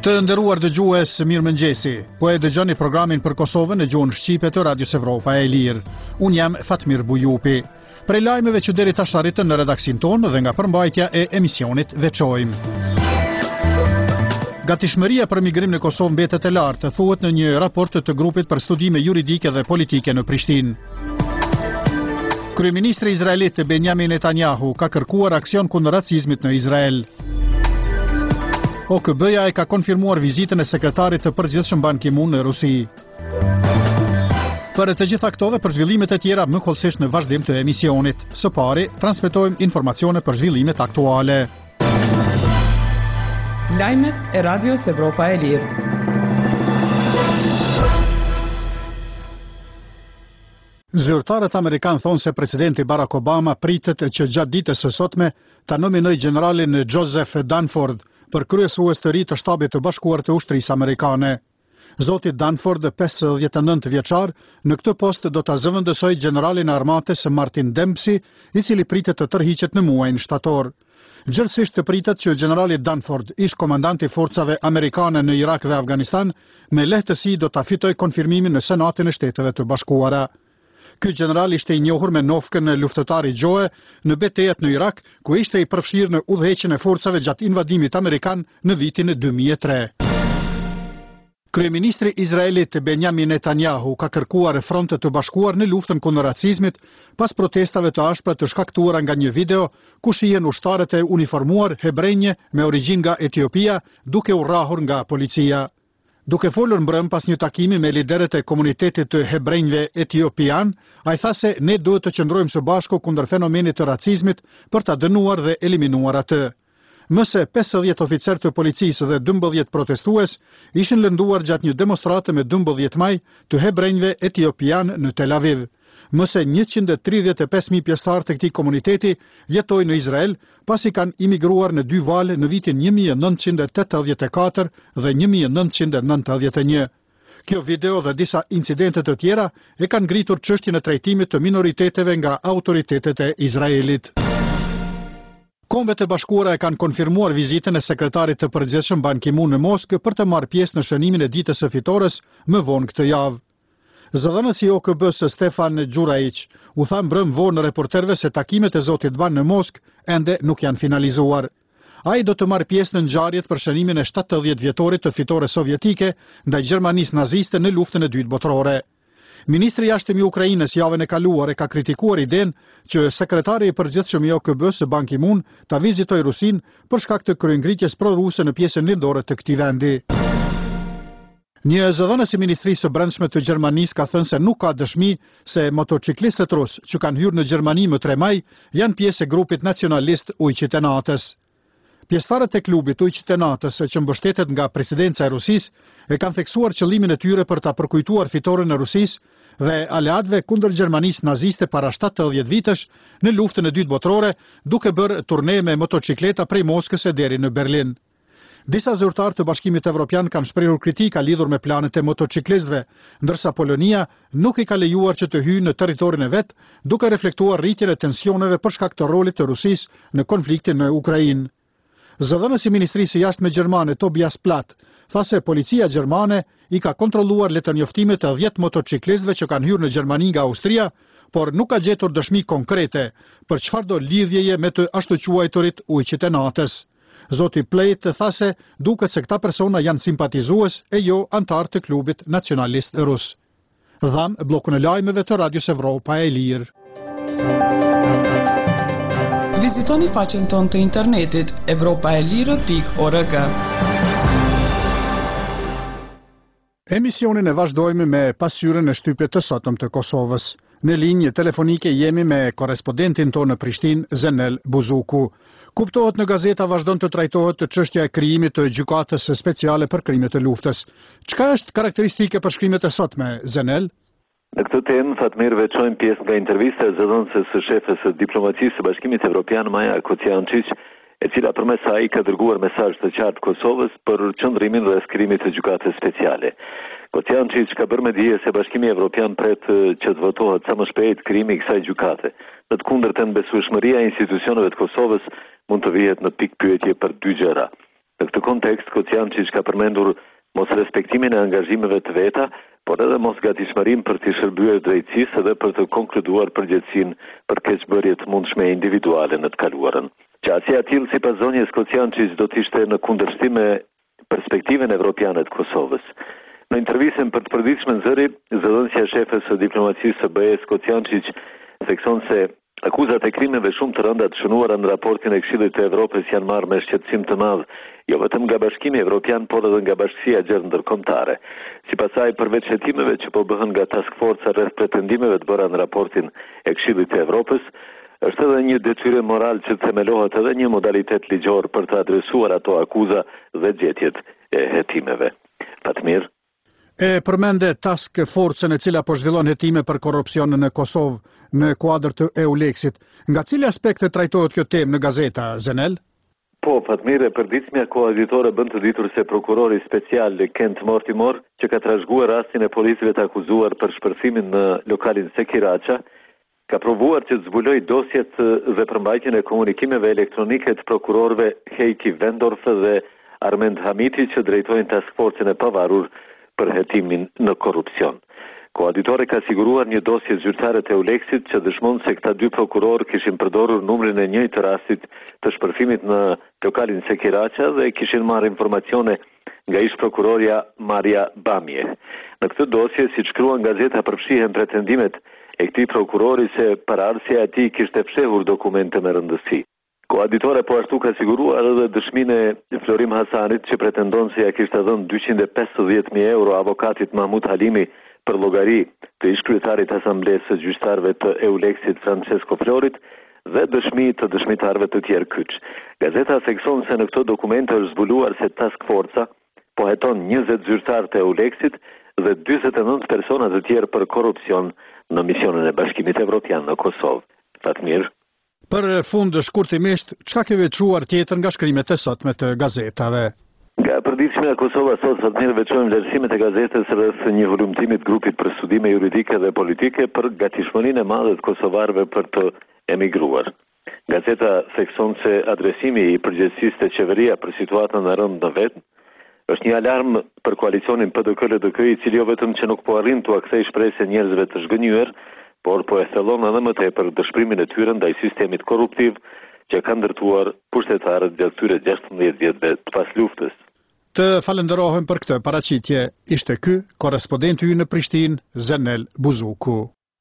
Të nderuar dëgjues, mirëmëngjesi. Po e dëgjoni programin për Kosovën në gjuhën shqipe të Radios Evropa e Lirë. Unë jam Fatmir Bujupi. Prej lajmeve që deri tash arritën në redaksin tonë dhe nga përmbajtja e emisionit veçojmë. Gatishmëria për migrim në Kosovë mbetet e lartë, thuhet në një raport të grupit për studime juridike dhe politike në Prishtinë. Kryeministri izraelit Benjamin Netanyahu ka kërkuar aksion kundër racizmit në Izrael. OKB-ja e ka konfirmuar vizitën e sekretarit të përgjithshëm Ban Ki-moon në Rusi. Për të gjitha këto dhe për zhvillimet e tjera më kollësisht në vazhdim të emisionit. Së pari, transmetojmë informacione për zhvillimet aktuale. Lajmet e Radios Evropa e Lirë. Zyrtarët amerikanë thonë se presidenti Barack Obama pritet që gjatë ditës së sotme ta nominojë generalin Joseph Dunford për kryesues të ri të shtabit të bashkuar të ushtrisë amerikane. Zoti Dunford, 59 vjeçar, në këtë post do ta zëvendësojë generalin e armatës Martin Dempsey, i cili pritet të tërhiqet në muajin shtator. Gjithsesi pritet që generali Dunford, ish komandanti forcave amerikane në Irak dhe Afganistan, me lehtësi do ta fitojë konfirmimin në Senatin e Shteteve të Bashkuara. Ky general ishte i njohur me nofkën e luftëtari gjoe në betejat në Irak, ku ishte i përfshirë në udhëheqjen e forcave gjatë invadimit amerikan në vitin 2003. Kryeministri izraelit Benjamin Netanyahu ka kërkuar fronte të bashkuar në luftën kundër racizmit pas protestave të ashpra të shkaktuara nga një video ku shihen ushtarët e uniformuar hebrejnje me origjinë nga Etiopia duke u rrahur nga policia. Duke folur mbrëm pas një takimi me liderët e komunitetit të hebrejnjve etiopian, ai tha se ne duhet të qëndrojmë së bashku kundër fenomenit të racizmit për ta dënuar dhe eliminuar atë. Më se 50 oficer të policisë dhe 12 protestues ishin lënduar gjatë një demonstrate me 12 maj të hebrejnjve etiopian në Tel Aviv. Më se 135.000 pjesëtar të këtij komuniteti jetojnë në Izrael, pasi kanë imigruar në dy vale në vitin 1984 dhe 1991. Kjo video dhe disa incidente të tjera e kanë ngritur çështjen e trajtimit të minoriteteve nga autoritetet e Izraelit. Kombet e Bashkuara e kanë konfirmuar vizitën e sekretarit të përgjithshëm Ban Ki-moon në Moskë për të marrë pjesë në shënimin e ditës së fitores më vonë këtë javë. Zëdhënësi OKB-s Stefan Gjuraić u tha mbrëm vonë në reporterëve se takimet e zotit Ban në Moskë ende nuk janë finalizuar. Ai do të marrë pjesë në ngjarjet për shënimin e 70 vjetorit të fitores sovjetike ndaj Gjermanisë naziste në luftën e dytë botërore. Ministri i jashtëm i Ukrainës javën e kaluar e ka kritikuar idenë që sekretari i përgjithshëm i OKB-s Ban Ki-moon ta vizitojë Rusinë për shkak të kryengritjes pro-ruse në pjesën lindore të këtij vendi. Një zëdhënës i Ministrisë së Brendshme të Gjermanisë ka thënë se nuk ka dëshmi se motociklistët rusë që kanë hyrë në Gjermani më 3 maj janë pjesë e grupit nacionalist Ujqit e Natës. Pjesëtarët e klubit Ujqit e Natës, që mbështetet nga presidenca e Rusisë, e kanë theksuar qëllimin e tyre për ta përkujtuar fitoren e Rusisë dhe aleatëve kundër Gjermanisë naziste para 70 vitesh në luftën e dytë botërore, duke bërë turne me motocikleta prej Moskës e deri në Berlin. Disa zyrtarë të Bashkimit Evropian kanë shprehur kritika lidhur me planet e motociklistëve, ndërsa Polonia nuk i ka lejuar që të hyjë në territorin e vet, duke reflektuar rritjen e tensioneve për shkak të rolit të Rusisë në konfliktin në Ukrainë. Zëdhënësi i Ministrisë së Jashtme gjermane Tobias Platt tha se policia gjermane i ka kontrolluar letërnjoftimet e 10 motociklistëve që kanë hyrë në Gjermani nga Austria, por nuk ka gjetur dëshmi konkrete për çfarëdo lidhjeje me të ashtu quajturit Ujqit e Natës. Zoti Plejt tha se duket se këta persona janë simpatizues e jo antar të klubit nacionalist rus. Dham bllokun e lajmeve të Radios Evropa e Lirë. Vizitoni faqen tonë të internetit evropaelire.org. Emisionin e vazhdojmë me pasqyrën e shtypjet të sotëm të Kosovës. Në linjë telefonike jemi me korrespondentin tonë në Prishtinë, Zenel Buzuku. Kuptohet në gazeta vazhdon të trajtohet çështja e krijimit të gjykatës speciale për krimet e luftës. Çka është karakteristike për shkrimet e sotme, Zenel? Në këtë temë, Fatmir, veçojmë pjesë nga intervista e zëdhënëses së shefes së diplomacisë së Bashkimit Evropian, Maja Kociančić, e cila përmes saj ka dërguar mesazh të qartë Kosovës për qëndrimin dhe skrimit të gjykatës speciale. Kociančić ka bërë me dije se Bashkimi Evropian pret që të votohet sa më shpejt krimi i kësaj gjykate. Në të kundërtën, besueshmëria e institucioneve të Kosovës mund të vihet në pikë pyetje për dy gjëra. Në këtë kontekst, Kociančić ka përmendur mos respektimin e angazhimeve të veta, por edhe mos gatishmërim për të shërbyer drejtësisë dhe për të konkluduar përgjegjësinë për keqbërje të mundshme individuale në të kaluarën. Qasja e tillë sipas zonjës Kociančić do të ishte në kundërshtim me perspektiven evropiane të Kosovës. Në intervistën për të përditshme në zëri, zëdhënësja shefes së diplomacisë së BE-s Kociančić thekson se akuzat e krimeve shumë të rënda të shënuara në raportin e Këshillit të Evropës janë marrë me shqetësim të madh, jo vetëm nga Bashkimi Evropian, por edhe nga Bashkia e Gjerë Ndërkombëtare. Sipas saj, përveç hetimeve që po bëhen nga task forca rreth pretendimeve të bëra në raportin e Këshillit të Evropës, është edhe një detyrim moral që themelohet edhe një modalitet ligjor për të adresuar ato akuza dhe gjetjet e hetimeve. Fatmir. E përmende task forcën e cila po zhvillon hetime për korrupsionin në Kosovë në kuadër të EULEX-it. Nga cili aspekte trajtohet kjo temë në gazeta, Zenel? Po, Fatmir, e përditshmja koaditore bën të ditur se prokurori special Kent Mortimor, që ka trashëguar rastin e policëve të akuzuar për shpërthimin në lokalin Sekiraqa, ka provuar që të zbuloj dosjet dhe përmbajtjen e komunikimeve elektronike të prokurorëve Heiki Vendorf dhe Armend Hamiti që drejtojnë task forcën e pavarur për hetimin në korrupsion. Koaditore ka siguruar një dosje zyrtare të EULEX-it që dëshmon se këta dy prokurorë kishin përdorur numrin e njëjtë të rastit të shpërthimit në lokalin Sekiraqa dhe kishin marrë informacione nga ish prokurorja Maria Bamje. Në këtë dosje, siç shkruan gazeta, përfshihen pretendimet e këtij prokurori se paraardhësia e tij kishte fshehur dokumente me rëndësi. Koaditore po ashtu ka siguruar edhe dëshminë e Florim Hasanit që pretendon se ja kishte dhënë 250.000 euro avokatit Mahmut Halimi për llogari të ish kryetarit të Asamblesë së Gjyqtarëve të EULEX-it Francesco Florit dhe dëshmi të dëshmitarëve të tjerë kyç. Gazeta thekson se në këto dokumente është zbuluar se task forca po heton 20 zyrtarë të EULEX-it dhe 49 persona të tjerë për korrupsion në misionin e Bashkimit Evropian në Kosovë. Fatmir. Për fund shkurtimisht, çka ke veçuar tjetër nga shkrimet e sotme të gazetave? Nga përditshmja Kosova sot, Fatmir, veçojmë vlerësimet e gazetës rreth një hulumtimi të grupit për studime juridike dhe politike për gatishmërinë e madhe të kosovarëve për të emigruar. Gazeta thekson se adresimi i përgjegjësisë të qeveria për situatën e rëndë në vend është një alarm për koalicionin PDK-LDK, i cili jo vetëm që nuk po arrin të kthejë shpresë njerëzve të zhgënjur, por po e thellon edhe më tepër dëshpërimin e tyre ndaj sistemit korruptiv që ka ndërtuar pushtetarët gjatë këtyre 16 vjetëve të pasluftës. Të falenderohem për këtë paraqitje. Ishte ky korrespondenti ynë në Prishtinë, Zenel Buzuku.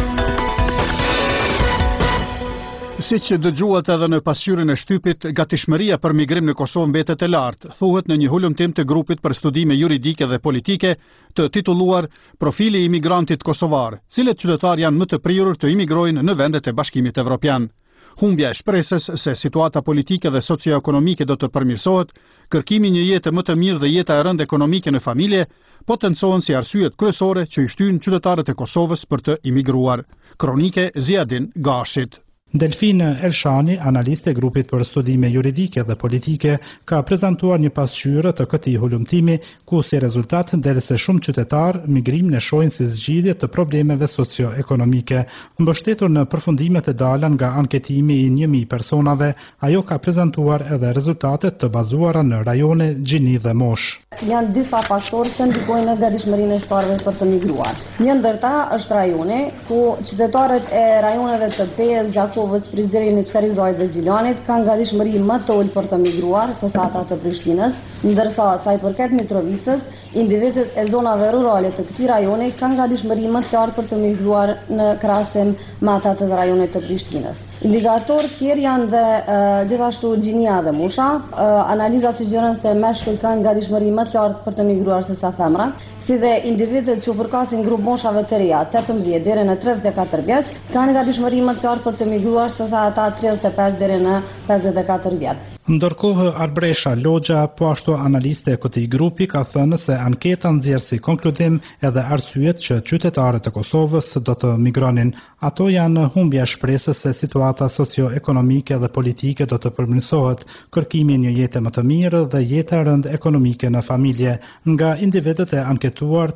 Siç dëgjuat edhe në pasqyrën e shtypit, gatishmëria për migrim në Kosovë mbetet e lartë, thuhet në një hulumtim të grupit për studime juridike dhe politike të titulluar Profili i imigrantit kosovar, cilët qytetarë janë më të prirur të imigrojnë në vendet e Bashkimit Evropian. Humbja e shpresës se situata politike dhe socioekonomike do të përmirësohet, kërkimi një jetë më të mirë dhe jeta e rëndë ekonomike në familje, potencohen si arsyet kryesore që i shtyn qytetarët e Kosovës për të imigruar. Kronike Ziadin Gashit. Delfina Elshani, analiste e grupit për studime juridike dhe politike, ka prezantuar një pasqyrë të këtij hulumtimi, ku si rezultat del se shumë qytetarë migrimin e shohin si zgjidhje të problemeve socio-ekonomike. Mbështetur në përfundimet e dala nga anketimi i 1000 personave, ajo ka prezantuar edhe rezultatet të bazuara në rajone, gjini dhe mosh. Janë disa faktorë që ndikojnë në gatishmërinë e shtarëve për të migruar. Një ndër ta është rajoni, ku qytetarët e rajoneve të Pes, Gjakovës, Prizrenit, Ferizajt dhe Gjilanit kanë gatishmëri më të ulë për të migruar se sa ata të Prishtinës, ndërsa sa i përket Mitrovicës, individët e zonave rurale të këtij rajoni kanë gatishmëri më të lartë për të migruar në krahasim me ata të rajonit të Prishtinës. Indikatorë tjerë janë dhe gjithashtu Gjinia dhe Musha. Analiza sugjeron se meshkujt kanë gatishmëri më të lartë për të migruar se sa femrat, si dhe individët që u përkasin grup moshave të reja 18 deri në 34 vjeç, kanë gatishmëri më të lartë për të migruar se sa ata 35 deri në 54 vjet. Ndërkohë, Arbresha Logja, po ashtu analiste e këtij grupi, ka thënë se anketa nxjerr si konkludim edhe arsyet që qytetarët e Kosovës do të migronin. Ato janë humbja e shpresës se situata socio-ekonomike dhe politike do të përmirësohet, kërkimi një jete më të mirë dhe jeta rëndë ekonomike në familje. Nga individët e anketuar,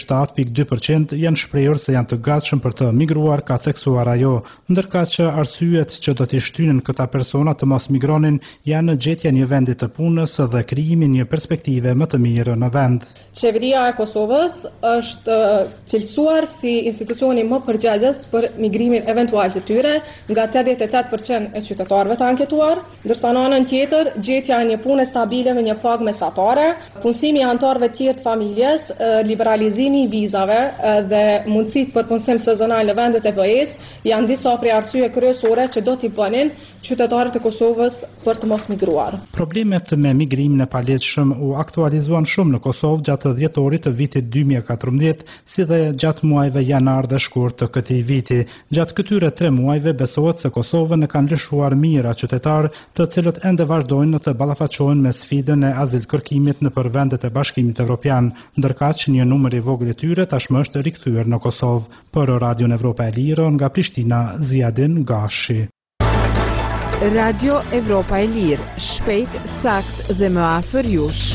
37.2% janë shprehur se janë të gatshëm për të migruar, ka theksuar ajo, ndërkaq që arsyet që do t'i shtynin këta persona të mos migronin janë janë gjetja një vendi të punës dhe krijimi një perspektive më të mirë në vend. Qeveria e Kosovës është cilësuar si institucioni më përgjegjës për migrimin eventual të tyre nga 88% e qytetarëve të anketuar, ndërsa në anën tjetër gjetja e një pune stabile me një pagë mesatare, punësimi i anëtarëve të tjerë të familjes, liberalizimi i vizave dhe mundësitë për punësim sezonal në vendet e BE-s janë disa prej arsyeve kryesore që do t'i bënin qytetarët e Kosovës për të mos migruar. Problemet me migrimin e palegjshëm u aktualizuan shumë në Kosovë gjatë dhjetorit të vitit 2014, si dhe gjatë muajve janar dhe shkurt të këtij viti. Gjatë këtyre 3 muajve besohet se Kosovën e kanë lëshuar mijëra qytetarë, të cilët ende vazhdojnë të ballafaqohen me sfidën e azilkërkimit nëpër vendet e Bashkimit Evropian, ndërkaq një numër i vogël i tyre tashmë është rikthyer në Kosovë. Për Radion Evropa e Lirë nga Prishtina, Ziadin Gashi. Radio Evropa e Lirë, shpejt, sakt dhe më afër jush.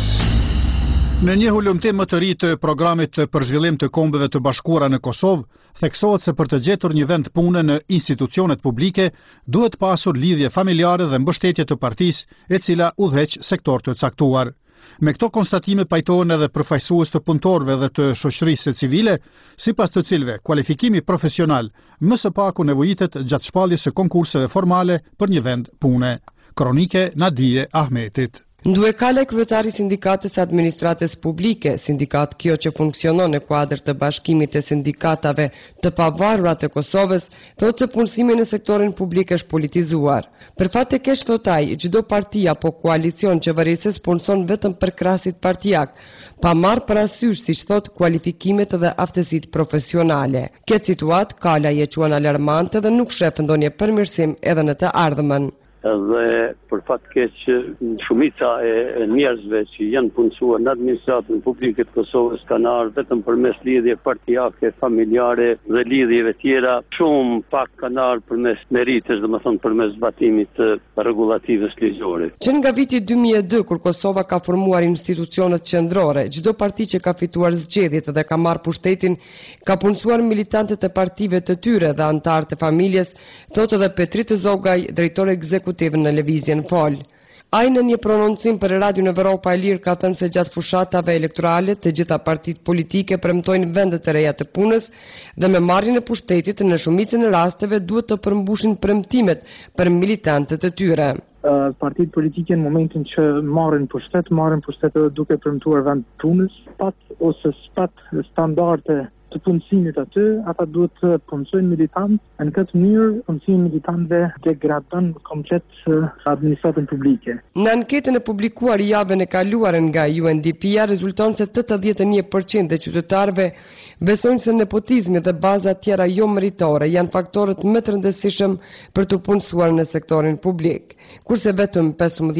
Në një hulumtim më të ri të programit për zhvillim të kombeve të bashkuara në Kosovë, theksohet se për të gjetur një vend pune në institucionet publike, duhet pasur lidhje familjare dhe mbështetje të partisë, e cila udhëheq sektor të caktuar. Me këto konstatime pajtohen edhe përfaqësues të punëtorëve dhe të shoqërisë civile, sipas të cilëve kualifikimi profesional më së paku nevojitet gjatë shpalljes së konkurseve formale për një vend pune. Kronike Nadije Ahmetit. Nduekale kryetari i Sindikatës së Administratës Publike, sindikat kjo që funksionon në kuadër të Bashkimit të Sindikatave të Pavarura të Kosovës, thotë se punësimi në sektorin publik është politizuar. Për fat të keq, thot ai, çdo parti apo koalicion qeverisës punson vetëm për krahasit partijak, pa marrë parasysh, siç thot, kualifikimet dhe aftësitë profesionale. Këtë situatë Kala e quan alarmante dhe nuk shef ndonjë përmirësim edhe në të ardhmen. Dhe për fat keq shumica e njerëzve që janë punësuar në administratën publike të Kosovës kanë ardhur vetëm përmes lidhje partijake, familjare dhe lidhjeve tjera, shumë pak kanë ardhur përmes meritesh, domethënë përmes zbatimit të rregullatивës ligjore. Që nga viti 2002, kur Kosova ka formuar institucionet qendrore, çdo parti që ka fituar zgjedhjet dhe ka marrë pushtetin ka punësuar militantët e partive të tyre dhe anëtarët e familjes, thotë edhe Petrit Zogaj, drejtori ekzekutiv në Lëvizjen Fol. Ai në një prononcim për Radion Evropa e Lirë ka thënë se gjatë fushatave elektorale të gjitha partitë politike premtojnë vendet e reja të punës dhe me marrjen e pushtetit në shumicën e rasteve duhet të përmbushin premtimet për militantët e tyre. Partitë politike në momentin që marrin pushtet duke premtuar vend punës, pat ose spat standarde të punësimit aty, ata duhet të punësojnë militantë, në këtë mënyrë punësimi militantëve degradon komplet administratën publike. Në anketën e publikuar javën e kaluar nga UNDP-ja rezulton se 81% e qytetarëve besojnë se nepotizmi dhe baza tjera jo meritore janë faktorët më të rëndësishëm për të punësuar në sektorin publik, kurse vetëm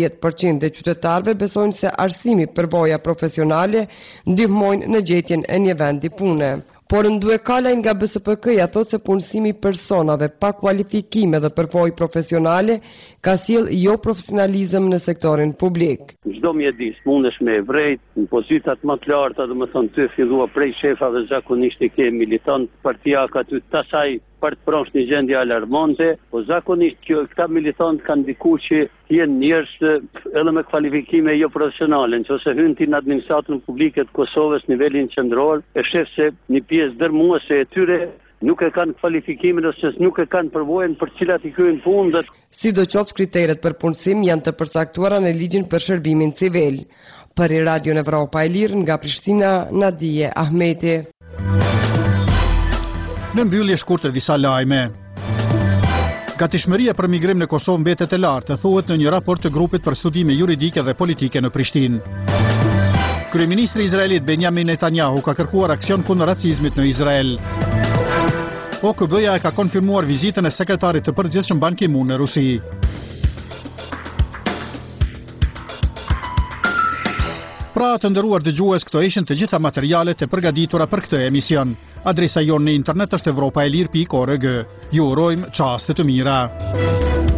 15% e qytetarëve besojnë se arsimi përvoja profesionale ndihmojnë në gjetjen e një vendi pune. Por Nduekala nga BSPK-ja thotë se punësimi personave pa kualifikime dhe përvojë profesionale ka sjell jo profesionalizëm në sektorin publik. Çdo mjedis mundesh me vrejt në pozitat më të larta, domethënë ty fillua prej shefave zakonisht i ke militant partijak aty tasaj për të prosh një gjendje alarmante, po zakonisht këta militantë kanë diku që jenë njerëz edhe me kvalifikime jo profesionale, nëse hyn ti në administratën publike të Kosovës nivelin qendror, e shef se një pjesë dërmuese e tyre nuk e kanë kvalifikimin ose nuk e kanë përvojën për cilat i kryejnë punë. Sidoqoftë kriteret për punësim janë të përcaktuara në ligjin për shërbimin civil. Për Radion Evropa e Lirë nga Prishtina, Nadije Ahmeti. Në mbyllje shkurtë disa lajme. Gatishmëria për migrim në Kosovë mbetet e lartë, thuhet në një raport të grupit për studime juridike dhe politike në Prishtinë. Kryeministri izraelit Benjamin Netanyahu ka kërkuar aksion kundër racizmit në Izrael. OKB-ja e ka konfirmuar vizitën e sekretarit të përgjithshëm Ban Ki-moon në Rusi. Pra të nderuar dëgjues, këto ishin të gjitha materialet e përgatitura për këtë emision. Adresa jonë në internet është evropaelir.org. Ju urojmë çaste të mira.